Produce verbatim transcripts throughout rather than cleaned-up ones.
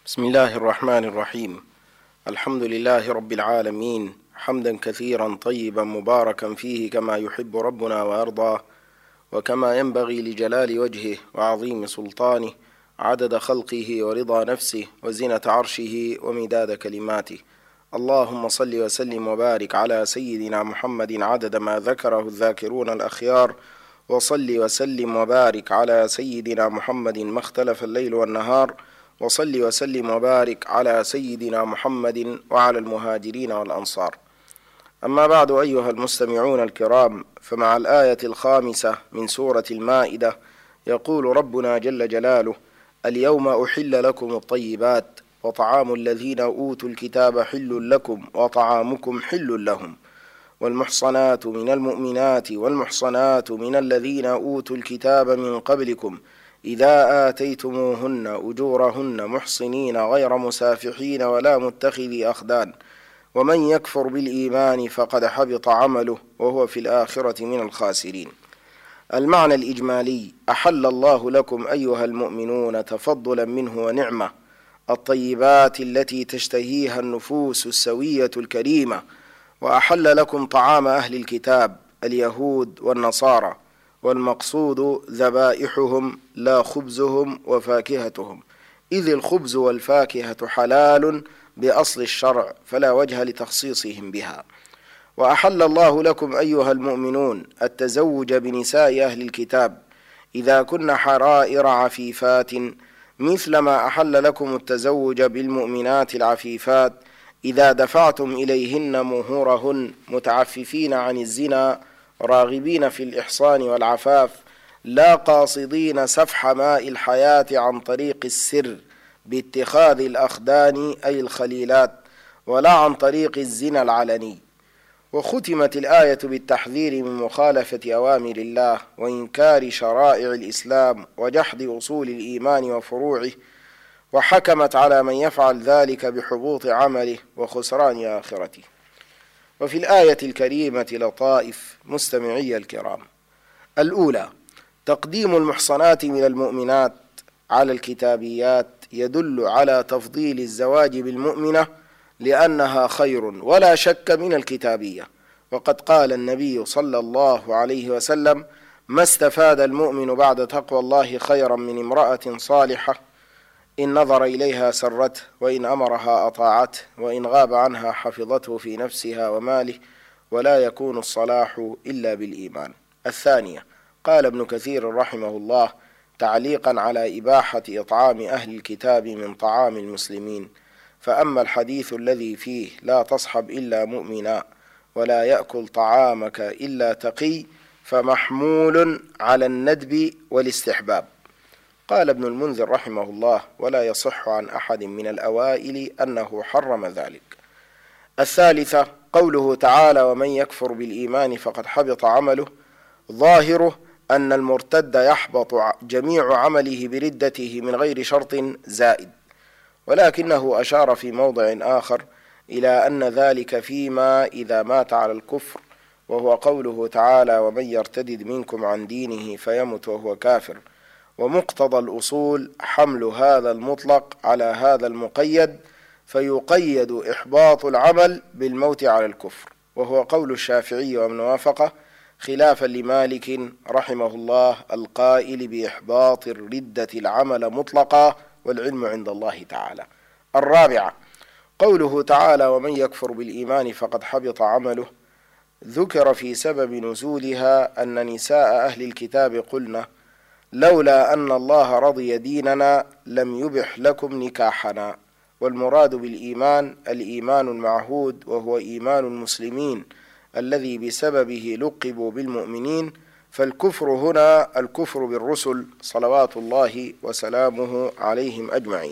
بسم الله الرحمن الرحيم. الحمد لله رب العالمين، حمدا كثيرا طيبا مباركا فيه كما يحب ربنا ويرضى، وكما ينبغي لجلال وجهه وعظيم سلطانه، عدد خلقه ورضا نفسه وزنة عرشه ومداد كلماته. اللهم صل وسلم وبارك على سيدنا محمد عدد ما ذكره الذاكرون الأخيار، وصل وسلم وبارك على سيدنا محمد ما اختلف الليل والنهار، وصل وسلم وبارك على سيدنا محمد وعلى المهاجرين والأنصار. أما بعد، أيها المستمعون الكرام، فمع الآية الخامسة من سورة المائدة يقول ربنا جل جلاله: اليوم أحل لكم الطيبات وطعام الذين أوتوا الكتاب حل لكم وطعامكم حل لهم، والمحصنات من المؤمنات والمحصنات من الذين أوتوا الكتاب من قبلكم إذا آتيتموهن أجورهن محصنين غير مسافحين ولا متخذي أخدان، ومن يكفر بالإيمان فقد حبط عمله وهو في الآخرة من الخاسرين. المعنى الإجمالي: أحل الله لكم أيها المؤمنون تفضلا منه ونعمة الطيبات التي تشتهيها النفوس السوية الكريمة، وأحل لكم طعام أهل الكتاب اليهود والنصارى، والمقصود ذبائحهم لا خبزهم وفاكهتهم، إذ الخبز والفاكهة حلال بأصل الشرع فلا وجه لتخصيصهم بها. وأحل الله لكم أيها المؤمنون التزوج بنساء أهل الكتاب إذا كن حرائر عفيفات، مثل ما أحل لكم التزوج بالمؤمنات العفيفات إذا دفعتم إليهن مهورهن متعففين عن الزنا راغبين في الإحصان والعفاف، لا قاصدين سفح ماء الحياة عن طريق السر باتخاذ الأخدان أي الخليلات، ولا عن طريق الزنا العلني. وختمت الآية بالتحذير من مخالفة أوامر الله وإنكار شرائع الإسلام وجحد أصول الإيمان وفروعه، وحكمت على من يفعل ذلك بحبوط عمله وخسران آخرته. وفي الآية الكريمة لطائف مستمعي الكرام: الأولى: تقديم المحصنات من المؤمنات على الكتابيات يدل على تفضيل الزواج بالمؤمنة لأنها خير ولا شك من الكتابية، وقد قال النبي صلى الله عليه وسلم: ما استفاد المؤمن بعد تقوى الله خيرا من امرأة صالحة إن نظر إليها سرته، وإن أمرها أطاعته، وإن غاب عنها حفظته في نفسها وماله، ولا يكون الصلاح إلا بالإيمان. الثانية: قال ابن كثير رحمه الله تعليقا على إباحة إطعام أهل الكتاب من طعام المسلمين: فأما الحديث الذي فيه لا تصحب إلا مؤمنا ولا يأكل طعامك إلا تقي فمحمول على الندب والاستحباب. قال ابن المنذر رحمه الله: ولا يصح عن أحد من الأوائل أنه حرم ذلك. الثالثة: قوله تعالى: ومن يكفر بالإيمان فقد حبط عمله، ظاهره أن المرتد يحبط جميع عمله بردته من غير شرط زائد، ولكنه أشار في موضع آخر إلى أن ذلك فيما إذا مات على الكفر، وهو قوله تعالى: ومن يرتدد منكم عن دينه فيمت وهو كافر. ومقتضى الأصول حمل هذا المطلق على هذا المقيد، فيقيد إحباط العمل بالموت على الكفر، وهو قول الشافعي ومن وافقه، خلافا لمالك رحمه الله القائل بإحباط الردة العمل مطلقا، والعلم عند الله تعالى. الرابعة: قوله تعالى: ومن يكفر بالإيمان فقد حبط عمله، ذكر في سبب نزولها أن نساء أهل الكتاب قلنا: لولا أن الله رضي ديننا لم يبح لكم نكاحنا. والمراد بالإيمان الإيمان المعهود، وهو إيمان المسلمين الذي بسببه لقبوا بالمؤمنين، فالكفر هنا الكفر بالرسل صلوات الله وسلامه عليهم أجمعين.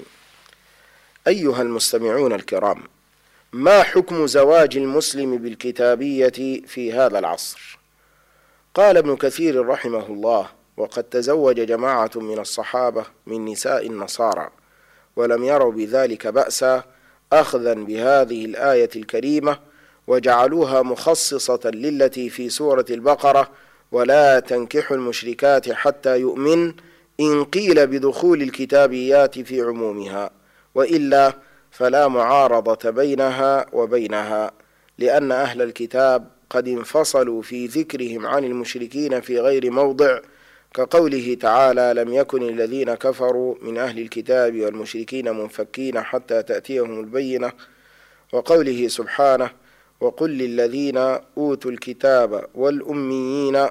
أيها المستمعون الكرام، ما حكم زواج المسلم بالكتابية في هذا العصر؟ قال ابن كثير رحمه الله: وقد تزوج جماعة من الصحابة من نساء النصارى ولم يروا بذلك بأسا، أخذا بهذه الآية الكريمة، وجعلوها مخصصة للتي في سورة البقرة: ولا تنكحوا المشركات حتى يؤمن، إن قيل بدخول الكتابيات في عمومها، وإلا فلا معارضة بينها وبينها، لأن أهل الكتاب قد انفصلوا في ذكرهم عن المشركين في غير موضع، كقوله تعالى: لم يكن الذين كفروا من أهل الكتاب والمشركين منفكين حتى تأتيهم البينة، وقوله سبحانه: وقل للذين أوتوا الكتاب والأميين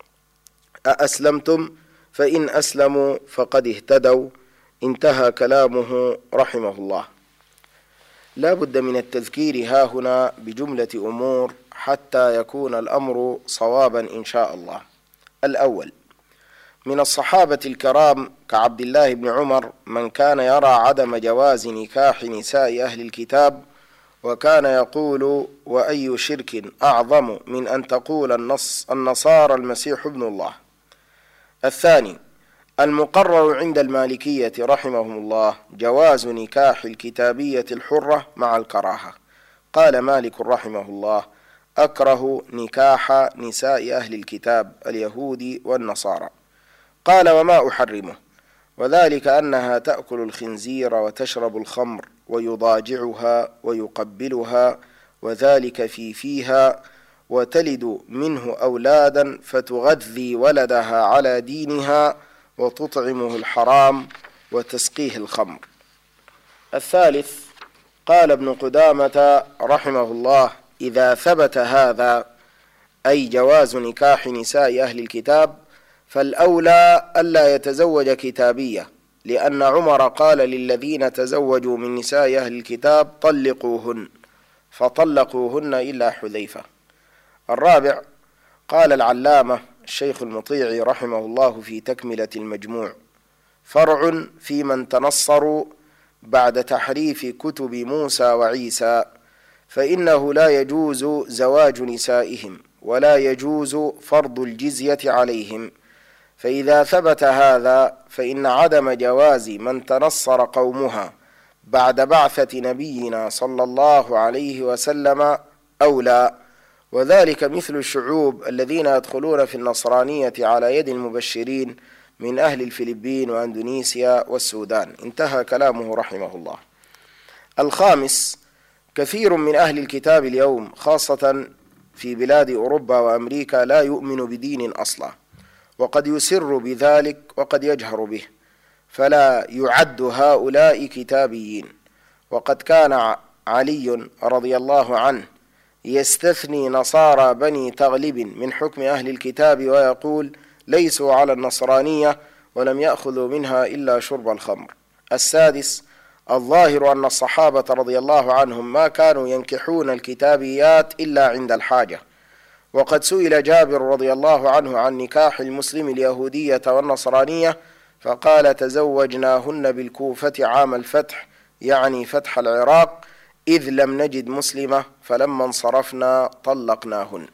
أأسلمتم فإن أسلموا فقد اهتدوا. انتهى كلامه رحمه الله. لا بد من التذكير هاهنا بجملة أمور حتى يكون الأمر صوابا إن شاء الله. الأول: من الصحابة الكرام كعبد الله بن عمر من كان يرى عدم جواز نكاح نساء أهل الكتاب، وكان يقول: وأي شرك أعظم من أن تقول النص النصارى المسيح ابن الله. الثاني: المقرر عند المالكية رحمهم الله جواز نكاح الكتابية الحرة مع الكراهة. قال مالك رحمه الله: أكره نكاح نساء أهل الكتاب اليهود والنصارى. قال: وما أحرمه؟ وذلك أنها تأكل الخنزير وتشرب الخمر ويضاجعها ويقبلها وذلك في فيها، وتلد منه أولادا فتغذي ولدها على دينها وتطعمه الحرام وتسقيه الخمر. الثالث: قال ابن قدامة رحمه الله: إذا ثبت هذا، أي جواز نكاح نساء أهل الكتاب، فالأولى ألا يتزوج كتابية، لأن عمر قال للذين تزوجوا من نساء أهل الكتاب: طلقوهن، فطلقوهن إلا حذيفة. الرابع: قال العلامة الشيخ المطيعي رحمه الله في تكملة المجموع: فرع في من تنصروا بعد تحريف كتب موسى وعيسى، فإنه لا يجوز زواج نسائهم ولا يجوز فرض الجزية عليهم. فإذا ثبت هذا فإن عدم جواز من تنصر قومها بعد بعثة نبينا صلى الله عليه وسلم أولى، وذلك مثل الشعوب الذين يدخلون في النصرانية على يد المبشرين من أهل الفلبين وأندونيسيا والسودان. انتهى كلامه رحمه الله. الخامس: كثير من أهل الكتاب اليوم خاصة في بلاد أوروبا وأمريكا لا يؤمن بدين أصلا، وقد يسر بذلك وقد يجهر به، فلا يعد هؤلاء كتابيين. وقد كان علي رضي الله عنه يستثني نصارى بني تغلب من حكم أهل الكتاب ويقول: ليسوا على النصرانية ولم يأخذوا منها إلا شرب الخمر. السادس: الظاهر أن الصحابة رضي الله عنهم ما كانوا ينكحون الكتابيات إلا عند الحاجة، وقد سئل جابر رضي الله عنه عن نكاح المسلم اليهودية والنصرانية فقال: تزوجناهن بالكوفة عام الفتح، يعني فتح العراق، إذ لم نجد مسلمة فلما انصرفنا طلقناهن.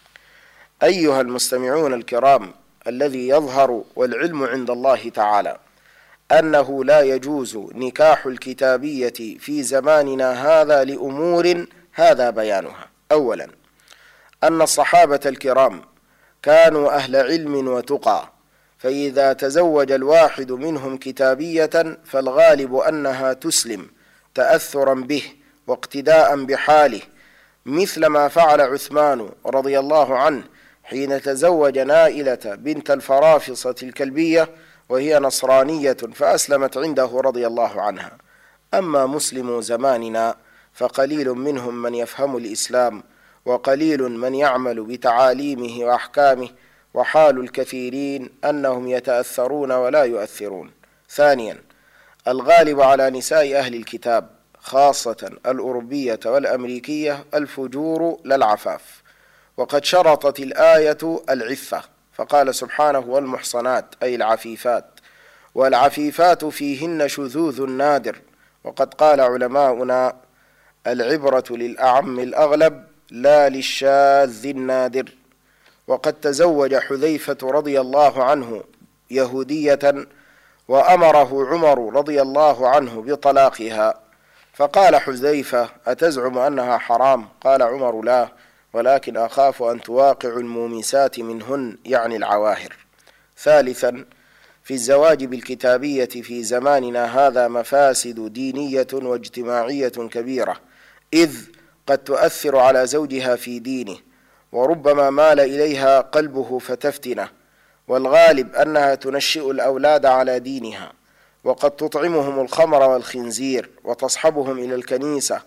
أيها المستمعون الكرام، الذي يظهر والعلم عند الله تعالى أنه لا يجوز نكاح الكتابية في زماننا هذا لأمور هذا بيانها. أولا: أن الصحابة الكرام كانوا أهل علم وتقى، فإذا تزوج الواحد منهم كتابية فالغالب أنها تسلم تأثرا به واقتداء بحاله، مثل ما فعل عثمان رضي الله عنه حين تزوج نائلة بنت الفرافصة الكلبية وهي نصرانية فأسلمت عنده رضي الله عنها. أما مسلم زماننا فقليل منهم من يفهم الإسلام، وقليل من يعمل بتعاليمه وأحكامه، وحال الكثيرين أنهم يتأثرون ولا يؤثرون. ثانيا: الغالب على نساء أهل الكتاب خاصة الأوروبية والأمريكية الفجور لا العفاف، وقد شرطت الآية العفة، فقال سبحانه: والمحصنات أي العفيفات، والعفيفات فيهن شذوذ نادر. وقد قال علماؤنا: العبرة للأعم الأغلب لا للشاذ النادر. وقد تزوج حذيفة رضي الله عنه يهودية وأمره عمر رضي الله عنه بطلاقها، فقال حذيفة: أتزعم أنها حرام؟ قال عمر: لا، ولكن أخاف أن تواقع المومسات منهن، يعني العواهر. ثالثا: في الزواج بالكتابية في زماننا هذا مفاسد دينية واجتماعية كبيرة، إذ قد تؤثر على زوجها في دينه، وربما مال إليها قلبه فتفتنه، والغالب أنها تنشئ الأولاد على دينها، وقد تطعمهم الخمر والخنزير وتصحبهم إلى الكنيسة،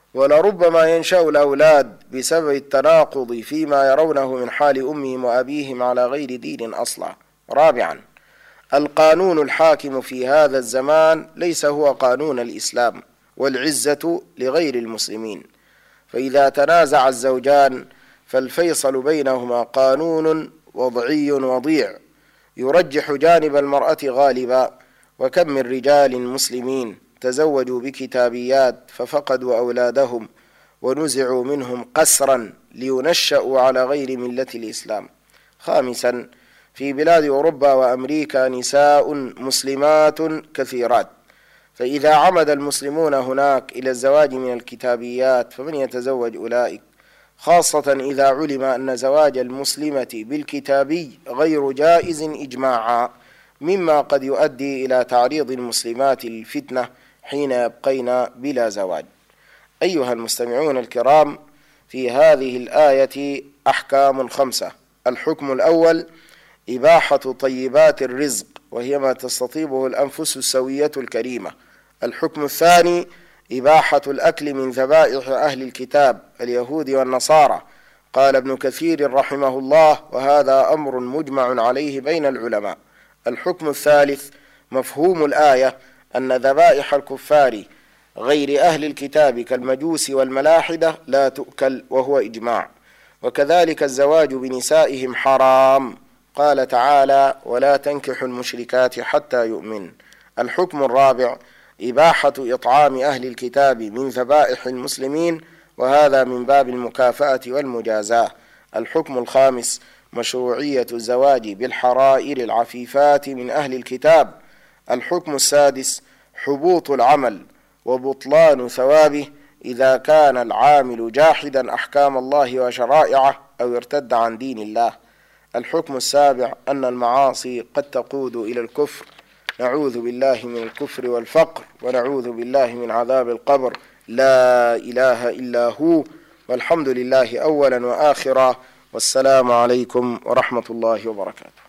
ولربما ينشأ الأولاد بسبب التناقض فيما يرونه من حال أمهم وأبيهم على غير دين أصلا. رابعا، القانون الحاكم في هذا الزمان ليس هو قانون الإسلام، والعزة لغير المسلمين، فإذا تنازع الزوجان فالفيصل بينهما قانون وضعي وضيع يرجح جانب المرأة غالبا، وكم من رجال مسلمين تزوجوا بكتابيات ففقدوا أولادهم ونزعوا منهم قسرا لينشأوا على غير ملة الإسلام. خامسا، في بلاد أوروبا وأمريكا نساء مسلمات كثيرات، فإذا عمد المسلمون هناك إلى الزواج من الكتابيات فمن يتزوج أولئك، خاصة إذا علم أن زواج المسلمة بالكتابي غير جائز إجماعا، مما قد يؤدي إلى تعريض المسلمات للفتنة حين يبقين بلا زواج. أيها المستمعون الكرام، في هذه الآية أحكام خمسة. الحكم الأول إباحة طيبات الرزق، وهي ما تستطيبه الأنفس السوية الكريمة. الحكم الثاني إباحة الأكل من ذبائح أهل الكتاب اليهود والنصارى. قال ابن كثير رحمه الله: وهذا أمر مجمع عليه بين العلماء. الحكم الثالث مفهوم الآية أن ذبائح الكفار غير أهل الكتاب كالمجوس والملاحدة لا تؤكل، وهو إجماع. وكذلك الزواج بنسائهم حرام، قال تعالى: ولا تنكحوا المشركات حتى يؤمن. الحكم الرابع إباحة إطعام أهل الكتاب من ذبائح المسلمين، وهذا من باب المكافأة والمجازاة. الحكم الخامس مشروعية الزواج بالحرائر العفيفات من أهل الكتاب. الحكم السادس حبوط العمل وبطلان ثوابه إذا كان العامل جاحدا أحكام الله وشرائعه أو ارتد عن دين الله. الحكم السابع أن المعاصي قد تقود إلى الكفر، نعوذ بالله من الكفر والفقر، ونعوذ بالله من عذاب القبر، لا إله إلا هو، والحمد لله أولا وآخرا، والسلام عليكم ورحمة الله وبركاته.